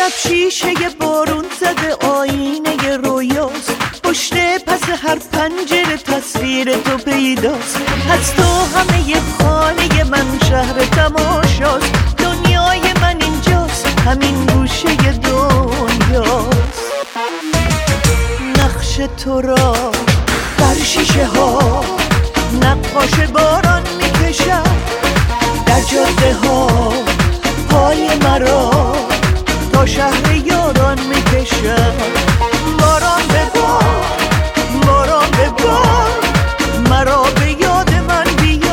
شب شیشه بارون زده آینه رویاست، پشت پس هر پنجره تصویر تو پیداست. از تو همه خانه من شهر تماشاست، دنیای من اینجاست، همین گوشه دنیاست. نقش تو را بر شیشه ها نقاش باران میکشد، در جاده ها پای مرا تا شهر یاران میکشد. باران به بار، باران به بار، مرا به یاد من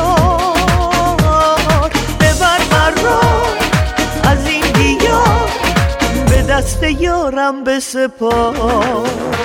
بیار. ببر مرا از این دیار، به دست یارم بسپار.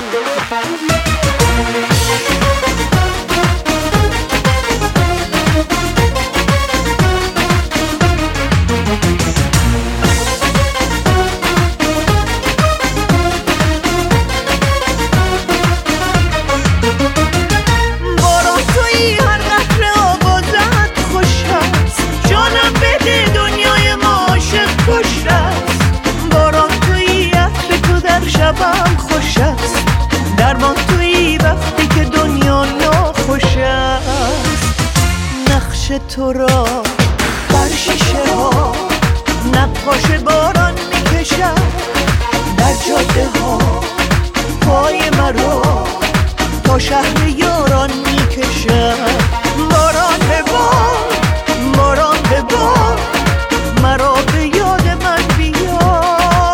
شبم خوش است، درمان تویی وقتی که دنیا ناخوش است. نقش تو را بر شیشه ها نقاش باران میکشد، در جاده ها پای مرا تا شهر یاران میکشد. باران به بار، باران به بار، مرا به یاد من بیار.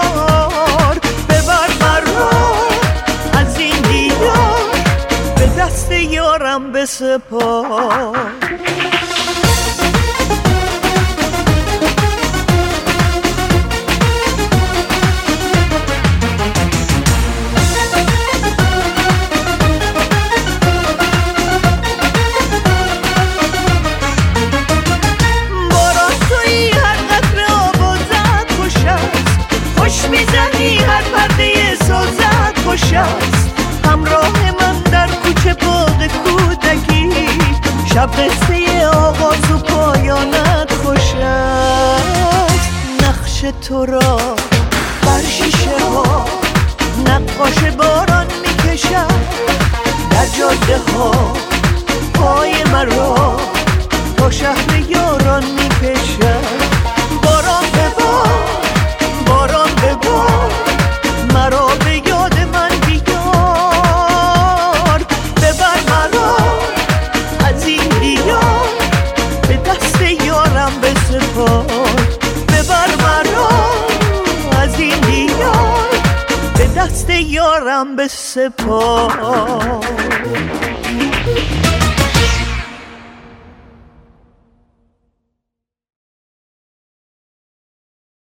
دست یارم بسپار. باران تویی هر قطره آب و زد خوش است، خوش میزنی هر پرده سازد خوش است. همراه من در کوچه باغ کودکی، شب قصه آغاز و پایانت خوش است. نقش تو را بر شیشه ها نقاش باران میکشد، در جاده ها پای مرا تا شهر یاران میکشد. باران به بار، باران به بار، مرا به یاد من بیار. ببر مرا از این دیار، به دست یارم بسپار. ببر مرا از این دیار، به دست یارم بسپار.